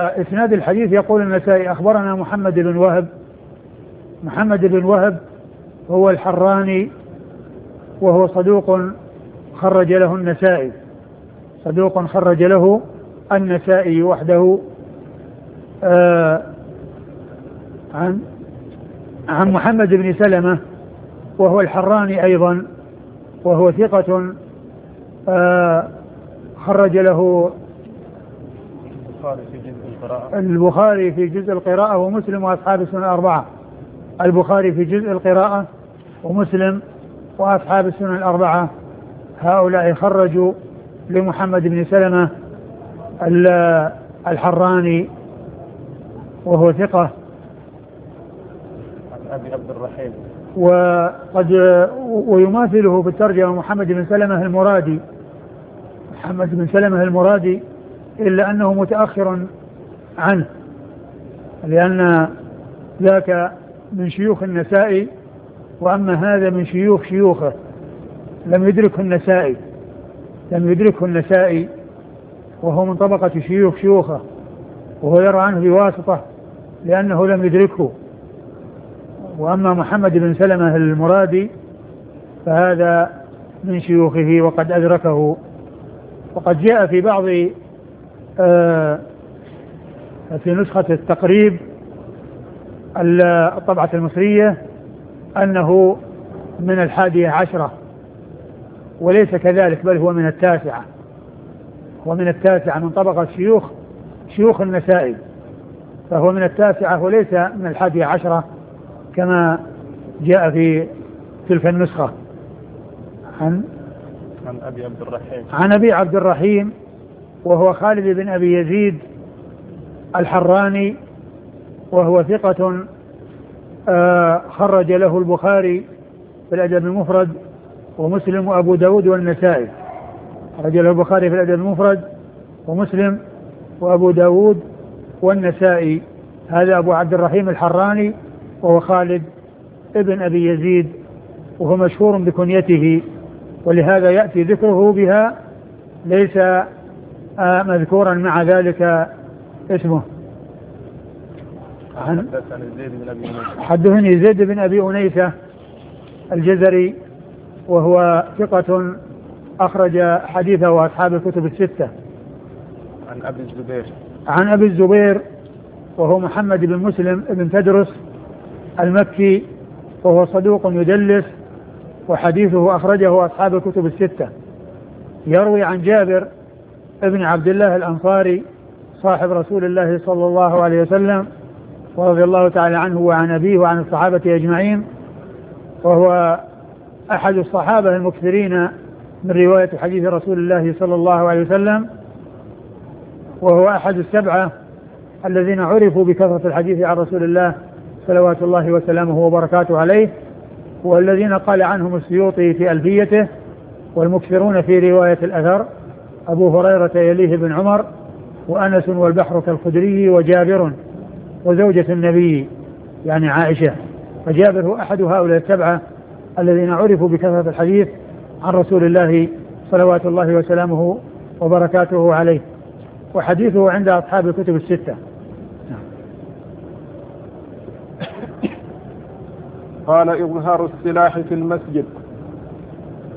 إسناد الحديث يقول النسائي أخبرنا محمد بن وهب. محمد بن وهب هو الحراني وهو صدوق خرج له النسائي، صدوق خرج له النسائي وحده. عن محمد بن سلمة وهو الحراني أيضا وهو ثقة خرج له البخاري في جزء القراءة ومسلم وأصحاب السنن الأربعة. البخاري في جزء القراءة ومسلم وأصحاب السنن الأربعة هؤلاء خرجوا لمحمد بن سلمة الحراني وهو ثقة. أبي عبد الرحيم ويماثله في الترجمة محمد بن سلمة المرادي، محمد بن سلمة المرادي، إلا أنه متأخر عنه لأن ذاك من شيوخ النسائي، وأما هذا من شيوخ شيوخه لم يدركه النسائي وهو من طبقة شيوخ شيوخه، وهو يرى عنه بواسطة لأنه لم يدركه. وأما محمد بن سلمة المرادي فهذا من شيوخه وقد أدركه. وقد جاء في بعض في نسخة التقريب الطبعة المصرية أنه من 11، وليس كذلك، بل هو من 9، ومن 9 من طبقة شيوخ النسائي، فهو من 9 وليس من 11 كما جاء في تلك النسخة. عن أبي عبد الرحيم وهو خالد بن أبي يزيد الحراني وهو ثقة خرج له البخاري في الأدب المفرد ومسلم وأبو داود والنسائي. خرج له البخاري في الأدب المفرد ومسلم وأبو داود والنسائي. هذا أبو عبد الرحيم الحراني وهو خالد ابن أبي يزيد، وهو مشهور بكنيته ولهذا يأتي ذكره بها، ليس مذكورا مع ذلك اسمه. حدثني زيد بن أبي أنيسة الجزري وهو ثقة أخرج حديثه أصحاب الكتب الستة. عن أبي الزبير وهو محمد بن مسلم بن تدرس المكي وهو صدوق يدلس، وحديثه أخرجه أصحاب الكتب الستة. يروي عن جابر ابن عبد الله الأنصاري صاحب رسول الله صلى الله عليه وسلم ورضي الله تعالى عنه وعن أبيه وعن الصحابة أجمعين، وهو أحد الصحابة المكثرين من رواية حديث رسول الله صلى الله عليه وسلم، وهو أحد 7 الذين عرفوا بكثرة الحديث عن رسول الله صلوات الله وسلامه وبركاته عليه، والذين قال عنهم السيوطي في ألفيته والمكثرون في رواية الأثر أبو هريرة يليه بن عمر وأنس والبحر كالخدري وجابر وزوجة النبي يعني عائشة. فجابر هو أحد هؤلاء 7 الذين عرفوا بكثرة الحديث عن رسول الله صلوات الله وسلامه وبركاته عليه، وحديثه عند أصحاب الكتب الستة. قال إظهار السلاح في المسجد.